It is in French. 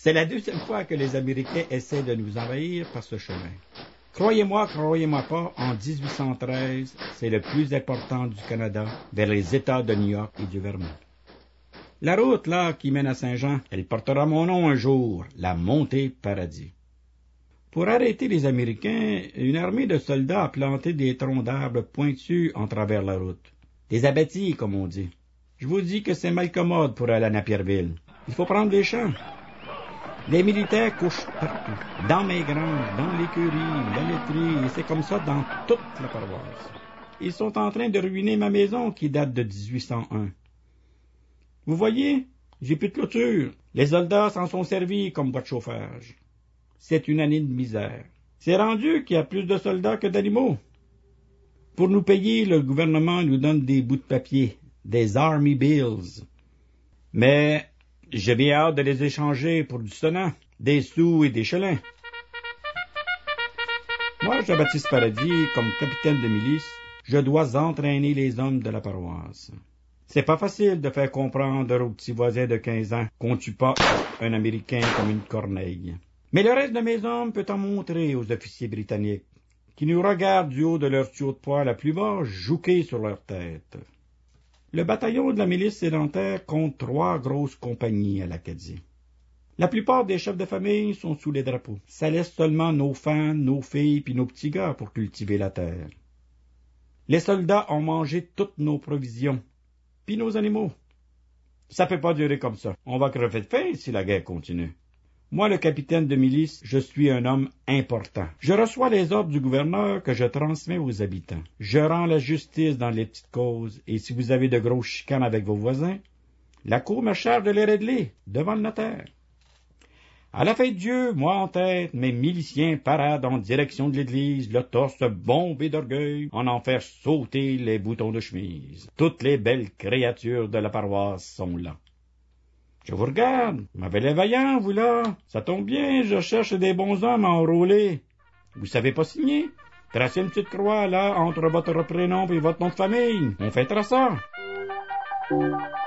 C'est la deuxième fois que les Américains essaient de nous envahir par ce chemin. Croyez-moi pas, en 1813, c'est le plus important du Canada, vers les États de New York et du Vermont. La route, là, qui mène à Saint-Jean, elle portera mon nom un jour, la Montée Paradis. Pour arrêter les Américains, une armée de soldats a planté des troncs d'arbres pointus en travers la route. Des abattis, comme on dit. Je vous dis que c'est mal commode pour aller à Napierville. Il faut prendre les champs. Les militaires couchent partout, dans mes granges, dans l'écurie, la laiterie, et c'est comme ça dans toute la paroisse. Ils sont en train de ruiner ma maison qui date de 1801. Vous voyez, j'ai plus de clôture. Les soldats s'en sont servis comme boîte de chauffage. C'est une année de misère. C'est rendu qu'il y a plus de soldats que d'animaux. Pour nous payer, le gouvernement nous donne des bouts de papier, des Army Bills. Mais j'ai bien hâte de les échanger pour du sonnant, des sous et des chelins. Moi, Jean-Baptiste Paradis, comme capitaine de milice, je dois entraîner les hommes de la paroisse. C'est pas facile de faire comprendre aux petits voisins de 15 ans qu'on tue pas un Américain comme une corneille. Mais le reste de mes hommes peut en montrer aux officiers britanniques, qui nous regardent du haut de leur tuyau de poêle à plus bas, jouqués sur leur tête. Le bataillon de la milice sédentaire compte 3 grosses compagnies à l'Acadie. La plupart des chefs de famille sont sous les drapeaux. Ça laisse seulement nos femmes, nos filles puis nos petits gars pour cultiver la terre. Les soldats ont mangé toutes nos provisions, puis nos animaux. Ça peut pas durer comme ça. On va crever de faim si la guerre continue. Moi, le capitaine de milice, je suis un homme important. Je reçois les ordres du gouverneur que je transmets aux habitants. Je rends la justice dans les petites causes, et si vous avez de grosses chicanes avec vos voisins, la cour me charge de les régler devant le notaire. À la fin de Dieu, moi en tête, mes miliciens paradent en direction de l'église, le torse bombé d'orgueil, en faire sauter les boutons de chemise. Toutes les belles créatures de la paroisse sont là. Je vous regarde, vous m'avez les vaillants, vous là. Ça tombe bien, je cherche des bons hommes à enrôler. Vous savez pas signer? Tracez une petite croix, là, entre votre prénom et votre nom de famille. On fêtera ça.